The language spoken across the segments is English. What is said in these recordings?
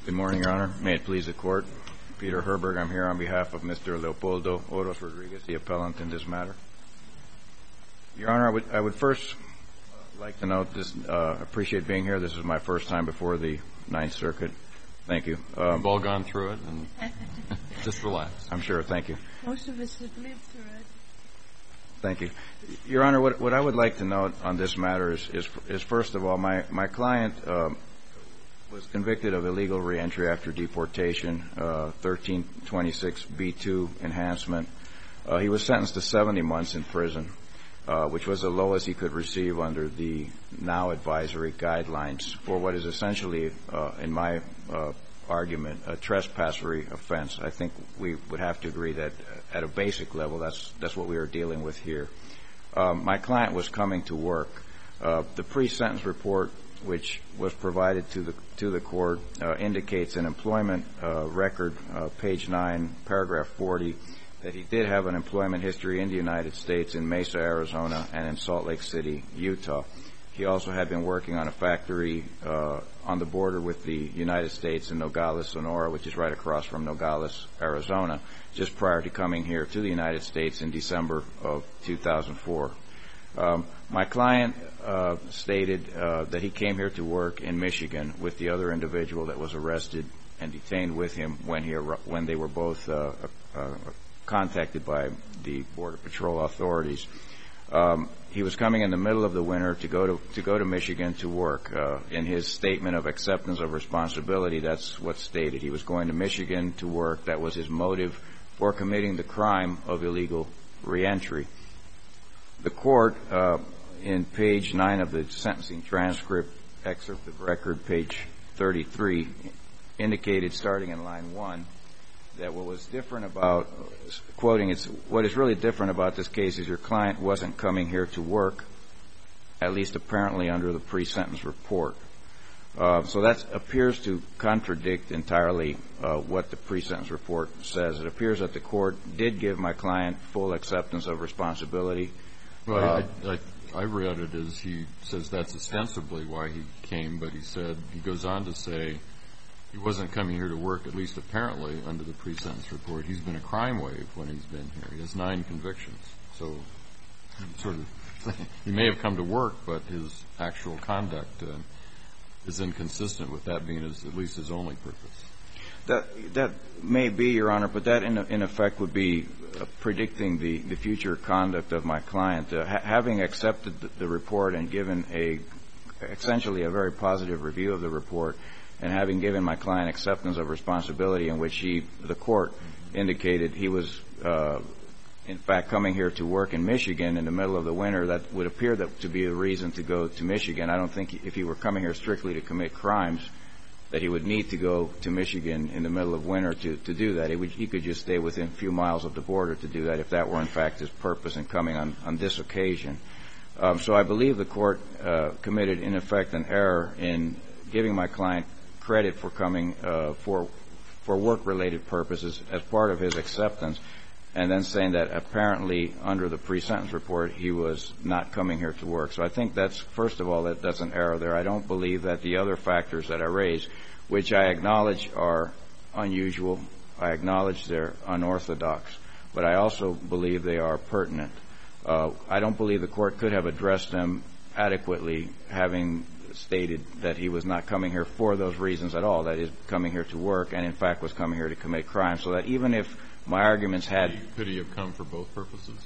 Good morning, Your Honor. May it please the Court. Peter Herberg. I'm here on behalf of Mr. Leopoldo Oros-Rodriguez, the appellant in this matter. Your Honor, I would first like to note this. Appreciate being here. This is my first time before the Ninth Circuit. Thank you. We've all gone through it, and just relax. I'm sure. Thank you. Most of us have lived through it. Thank you. Your Honor, what I would like to note on this matter is first of all, my client was convicted of illegal reentry after deportation, 1326B2 enhancement. He was sentenced to 70 months in prison, which was the lowest he could receive under the now advisory guidelines for what is essentially, in my argument, a trespassery offense. I think we would have to agree that at a basic level, that's what we are dealing with here. My client was coming to work. The pre-sentence report, which was provided to the court, indicates an employment record, page 9, paragraph 40, that he did have an employment history in the United States, in Mesa, Arizona, and in Salt Lake City, Utah. He also had been working on a factory on the border with the United States in Nogales, Sonora, which is right across from Nogales, Arizona, just prior to coming here to the United States in December of 2004. My client stated that he came here to work in Michigan with the other individual that was arrested and detained with him when they were both contacted by the Border Patrol authorities. He was coming in the middle of the winter to go to Michigan to work. In his statement of acceptance of responsibility, that's what's stated. He was going to Michigan to work. That was his motive for committing the crime of illegal reentry. The court, in page 9 of the sentencing transcript, excerpt of record, page 33, indicated, starting in line 1, that what was different about, quoting, what is really different about this case is your client wasn't coming here to work, at least apparently under the pre-sentence report. So that appears to contradict entirely what the pre-sentence report says. It appears that the court did give my client full acceptance of responsibility. Well, I read it as he says that's ostensibly why he came, but he goes on to say he wasn't coming here to work, at least apparently, under the pre-sentence report. He's been a crime wave when he's been here. He has 9 convictions. So he may have come to work, but his actual conduct is inconsistent with that being at least his only purpose. That may be, Your Honor, but that in effect would be predicting the future conduct of my client. Having accepted the report and given essentially a very positive review of the report, and having given my client acceptance of responsibility in which the court indicated he was in fact coming here to work in Michigan in the middle of the winter, that would appear to be a reason to go to Michigan. I don't think if he were coming here strictly to commit crimes that he would need to go to Michigan in the middle of winter to do that. He could just stay within a few miles of the border to do that if that were in fact his purpose in coming on this occasion. So I believe the court committed in effect an error in giving my client credit for coming for work-related purposes as part of his acceptance, and then saying that apparently under the pre-sentence report he was not coming here to work. So I think that's, first of all, that's an error there. I don't believe that the other factors that I raised, which I acknowledge are unusual, I acknowledge they're unorthodox, but I also believe they are pertinent. I don't believe the court could have addressed them adequately, having stated that he was not coming here for those reasons at all, that is, coming here to work, and in fact was coming here to commit crime. So that even if my arguments had... Could he have come for both purposes?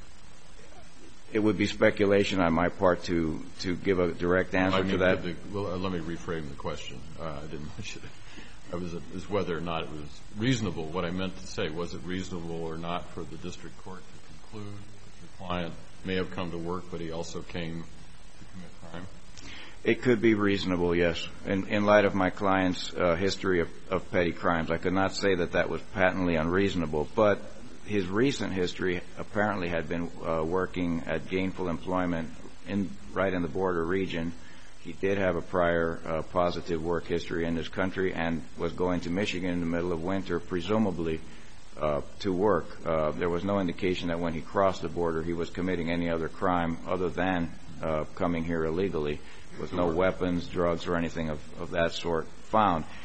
It would be speculation on my part to give a direct answer to that. Well, let me reframe the question. I didn't mention it. It was whether or not it was reasonable. What I meant to say, was it reasonable or not for the district court to conclude that the client may have come to work, but he also came to commit crime? It could be reasonable, yes. In light of my client's history of petty crimes, I could not say that was patently unreasonable. But his recent history apparently had been working at gainful employment right in the border region. He did have a prior positive work history in this country and was going to Michigan in the middle of winter, presumably to work. There was no indication that when he crossed the border he was committing any other crime other than coming here illegally, with no weapons, drugs, or anything of that sort found.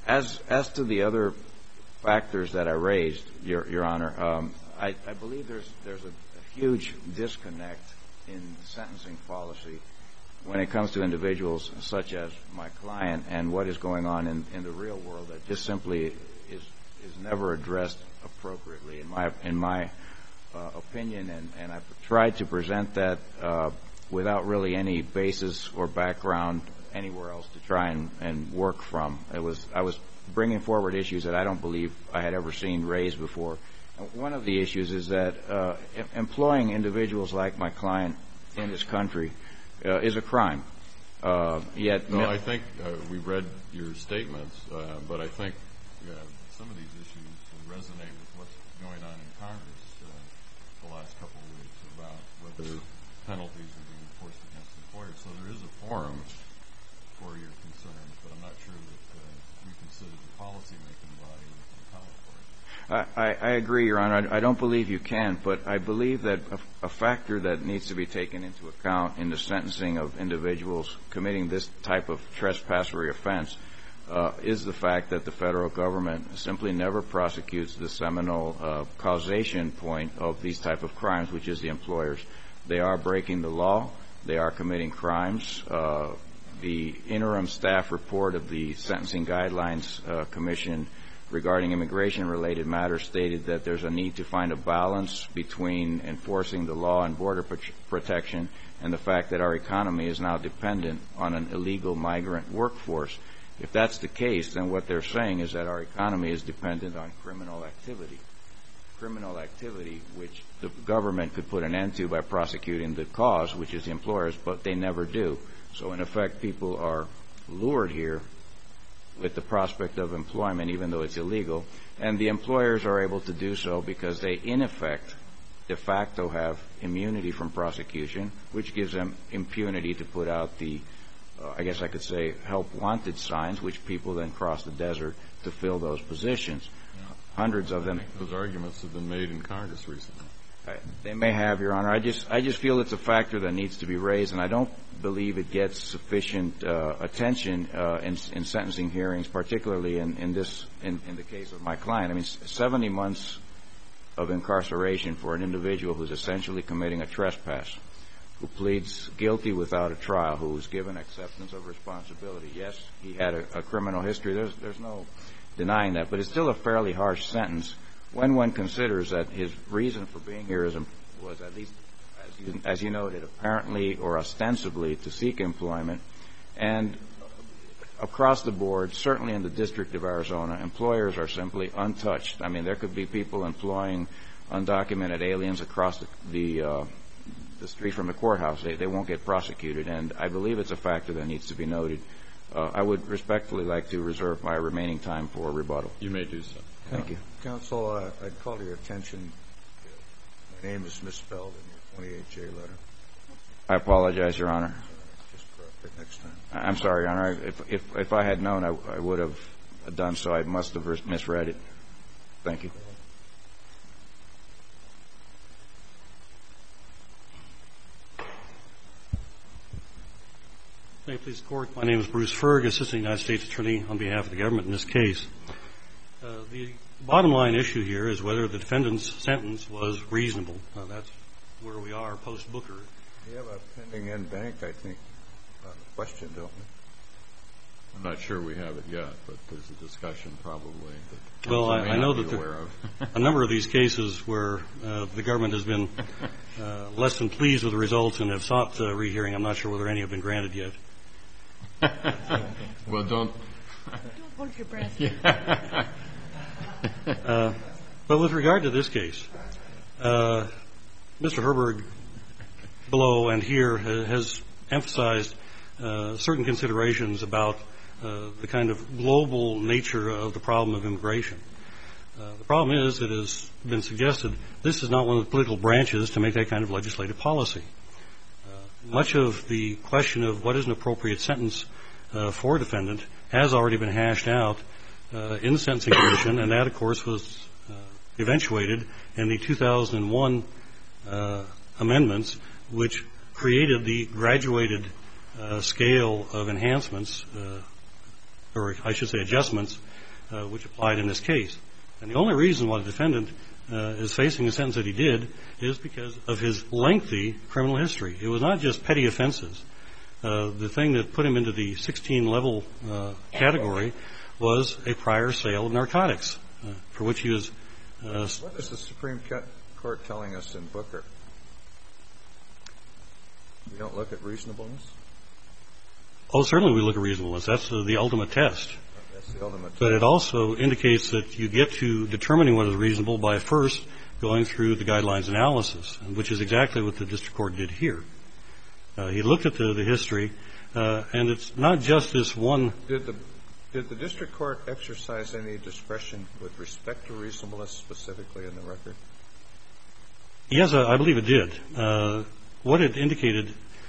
As to the other factors that I raised, Your Honor, I believe there's a huge disconnect in sentencing policy when it comes to individuals such as my client and what is going on in the real world that just simply is never addressed appropriately, in my opinion. And I've tried to present that without really any basis or background anywhere else to try and work from. I was bringing forward issues that I don't believe I had ever seen raised before. One of the issues is that employing individuals like my client in this country is a crime. Yet, no, I think we read your statements, but I think some of these issues resonate with what's going on in Congress the last couple of weeks about whether penalties are being enforced against employers. So there is a forum for your concerns, but I'm not sure that we consider the policy-making body to account for it. I agree, Your Honor. I don't believe you can, but I believe that a factor that needs to be taken into account in the sentencing of individuals committing this type of trespassery offense is the fact that the federal government simply never prosecutes the seminal causation point of these type of crimes, which is the employers. They are breaking the law. They are committing crimes. The interim staff report of the Sentencing Guidelines Commission regarding immigration-related matters stated that there's a need to find a balance between enforcing the law and border protection and the fact that our economy is now dependent on an illegal migrant workforce. If that's the case, then what they're saying is that our economy is dependent on criminal activity which the government could put an end to by prosecuting the cause, which is the employers, but they never do. So, in effect, people are lured here with the prospect of employment, even though it's illegal, and the employers are able to do so because they, in effect, de facto have immunity from prosecution, which gives them impunity to put out the, I guess I could say, help wanted signs, which people then cross the desert to fill those positions. Hundreds of them. I think those arguments have been made in Congress recently. They may have, Your Honor. I just feel it's a factor that needs to be raised, and I don't believe it gets sufficient attention in sentencing hearings, particularly in the case of my client. I mean, 70 months of incarceration for an individual who's essentially committing a trespass, who pleads guilty without a trial, who was given acceptance of responsibility. Yes, he had a criminal history. There's no denying that, but it's still a fairly harsh sentence when one considers that his reason for being here was at least, as you noted, apparently or ostensibly to seek employment. And across the board, certainly in the District of Arizona, employers are simply untouched. I mean, there could be people employing undocumented aliens across the street from the courthouse. They won't get prosecuted, and I believe it's a factor that needs to be noted. I would respectfully like to reserve my remaining time for rebuttal. You may do so. Thank you. Counsel, I'd call to your attention, my name is misspelled in your 28J letter. I apologize, Your Honor. Just correct it next time. I'm sorry, Your Honor. If I had known, I would have done so. I must have misread it. Thank you. May it please the Court. My name is Bruce Ferg, Assistant United States Attorney on behalf of the government in this case. The bottom line issue here is whether the defendant's sentence was reasonable. That's where we are post-Booker. We have a pending en banc, I think, question, don't we? I'm not sure we have it yet, but there's a discussion probably. Well, I know that there are a number of these cases where the government has been less than pleased with the results and have sought rehearing. I'm not sure whether any have been granted yet. Well, don't hold your breath. But with regard to this case, Mr. Herberg below and here has emphasized certain considerations about the kind of global nature of the problem of immigration. The problem is, it has been suggested, this is not one of the political branches to make that kind of legislative policy. Much of the question of what is an appropriate sentence for a defendant has already been hashed out in the Sentencing Commission, and that, of course, was eventuated in the 2001 amendments, which created the graduated scale of enhancements or I should say adjustments, which applied in this case. And the only reason why the defendant is facing the sentence that he did is because of his lengthy criminal history. It was not just petty offenses. The thing that put him into the 16-level category was a prior sale of narcotics, for which he was What is the Supreme Court telling us in Booker? We don't look at reasonableness? Oh, certainly we look at reasonableness. That's the ultimate test. That's the ultimate test. But it also indicates that you get to determining what is reasonable by first going through the guidelines analysis, which is exactly what the district court did here. He looked at the history, and it's not just this one. Did the district court exercise any discretion with respect to reasonableness specifically in the record? Yes, I believe it did. What it indicated,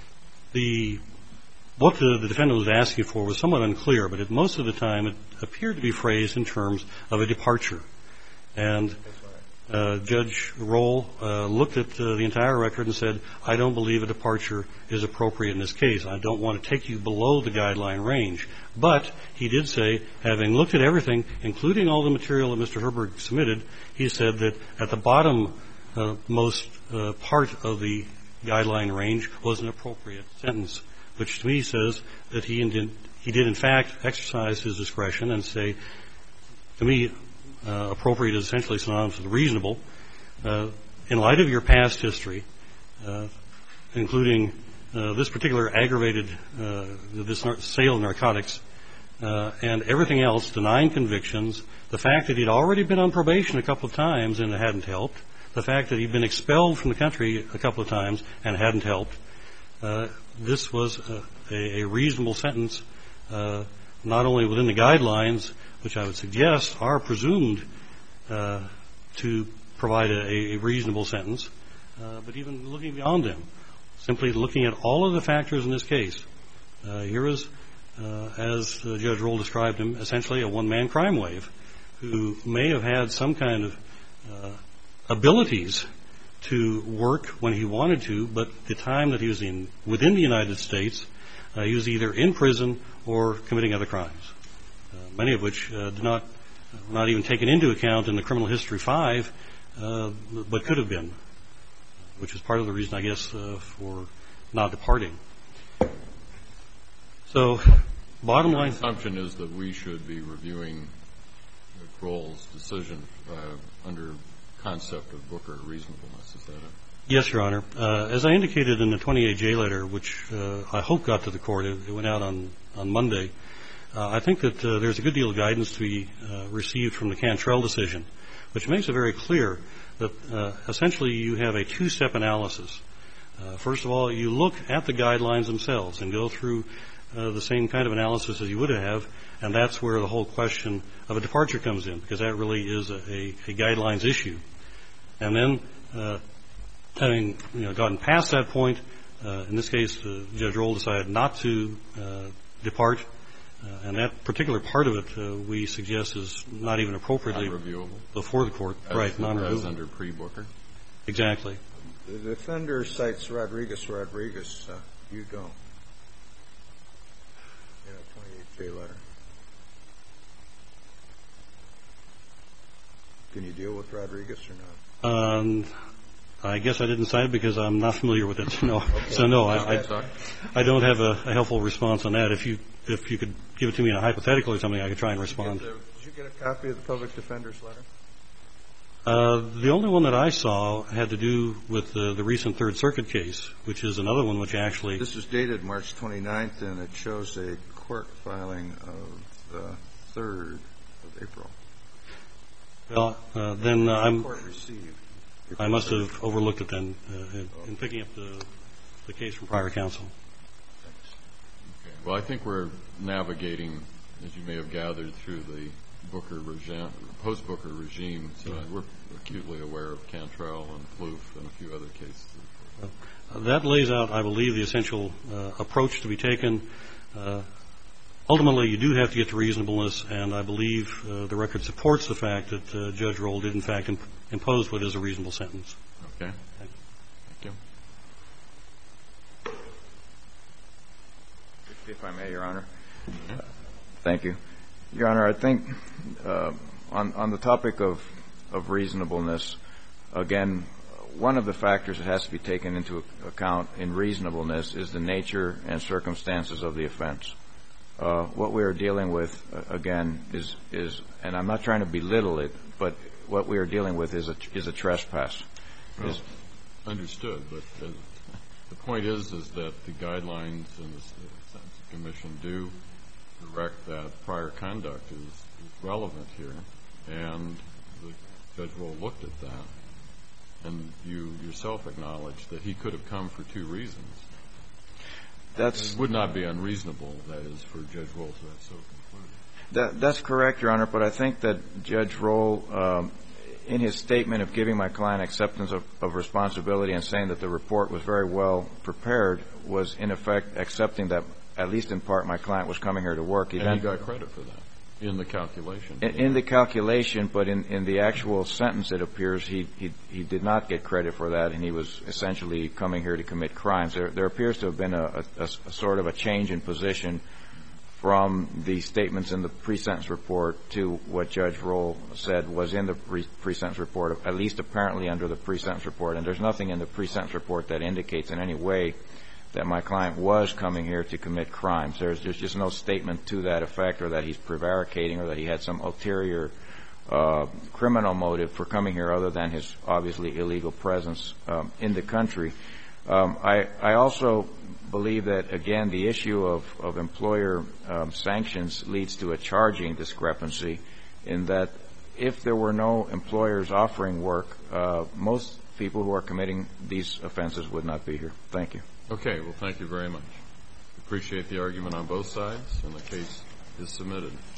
what the defendant was asking for was somewhat unclear, but most of the time it appeared to be phrased in terms of a departure. And Judge Roll looked at the entire record and said, I don't believe a departure is appropriate in this case. I don't want to take you below the guideline range. But he did say, having looked at everything, including all the material that Mr. Herberg submitted, he said that at the bottom most part of the guideline range was an appropriate sentence, which to me says that he did in fact exercise his discretion and say, to me, appropriate is essentially synonymous with reasonable. In light of your past history, including this particular aggravated this sale of narcotics and everything else, denying convictions, the fact that he'd already been on probation a couple of times and it hadn't helped, the fact that he'd been expelled from the country a couple of times and hadn't helped, this was a reasonable sentence, not only within the guidelines, which I would suggest are presumed to provide a reasonable sentence, but even looking beyond them, simply looking at all of the factors in this case. Here is, as Judge Roll described him, essentially a one-man crime wave who may have had some kind of abilities to work when he wanted to, but the time that he was within the United States, he was either in prison or committing other crimes, many of which not even taken into account in the criminal history 5, but could have been, which is part of the reason, I guess, for not departing. So, bottom line. The assumption is that we should be reviewing Roll's decision under concept of Booker reasonableness. Is that it? Yes, Your Honor. As I indicated in the 28J letter, which I hope got to the court, it went out on Monday, I think that there's a good deal of guidance to be received from the Cantrell decision, which makes it very clear that essentially you have a two-step analysis. First of all, you look at the guidelines themselves and go through the same kind of analysis as you would have, and that's where the whole question of a departure comes in, because that really is a guidelines issue. And then, having gotten past that point, in this case, Judge Roll decided not to depart, and that particular part of it we suggest is not even appropriately before the court. Right, non-reviewable. As under pre-Booker? Exactly. The defender cites Rodriguez. You don't. In a 28J letter. Can you deal with Rodriguez or not? I guess I didn't cite it because I'm not familiar with it. So no, I don't have a helpful response on that. If you could give it to me in a hypothetical or something, I could try and respond. Did you get a copy of the public defender's letter? The only one that I saw had to do with the recent Third Circuit case, which is another one which actually. This is dated March 29th, and it shows a court filing of the 3rd of April. Well, then Court received. I must have overlooked it then in picking up the case from prior counsel. Thanks. Okay. Well, I think we're navigating, as you may have gathered, through the Booker regime, post-Booker regime. So we're acutely aware of Cantrell and Plouffe and a few other cases. That lays out, I believe, the essential approach to be taken. Ultimately, you do have to get to reasonableness, and I believe the record supports the fact that Judge Roll did, in fact, impose what is a reasonable sentence. Okay. Thank you. Thank you. If I may, Your Honor. Thank you. Your Honor, I think on the topic of reasonableness, again, one of the factors that has to be taken into account in reasonableness is the nature and circumstances of the offense. What we are dealing with, again, is, and I'm not trying to belittle it, but what we are dealing with is a trespass. Well, understood, but the point is that the guidelines in the Sentencing Commission do direct that prior conduct is relevant here, and Judge Roll looked at that, and you yourself acknowledged that he could have come for two reasons. It would not be unreasonable, that is, for Judge Roll to have so concluded. That's correct, Your Honor, but I think that Judge Roll, in his statement of giving my client acceptance of responsibility and saying that the report was very well prepared, was in effect accepting that, at least in part, my client was coming here to work. And he got credit for that in the calculation. In the calculation, but in the actual sentence, it appears he did not get credit for that, and he was essentially coming here to commit crimes. There appears to have been a sort of a change in position from the statements in the pre-sentence report to what Judge Roll said was in the pre-sentence report, at least apparently under the pre-sentence report. And there's nothing in the pre-sentence report that indicates in any way that my client was coming here to commit crimes. There's just no statement to that effect, or that he's prevaricating, or that he had some ulterior criminal motive for coming here other than his obviously illegal presence in the country. I also believe that, again, the issue of employer sanctions leads to a charging discrepancy, in that if there were no employers offering work, most people who are committing these offenses would not be here. Thank you. Okay. Well, thank you very much. Appreciate the argument on both sides, and the case is submitted.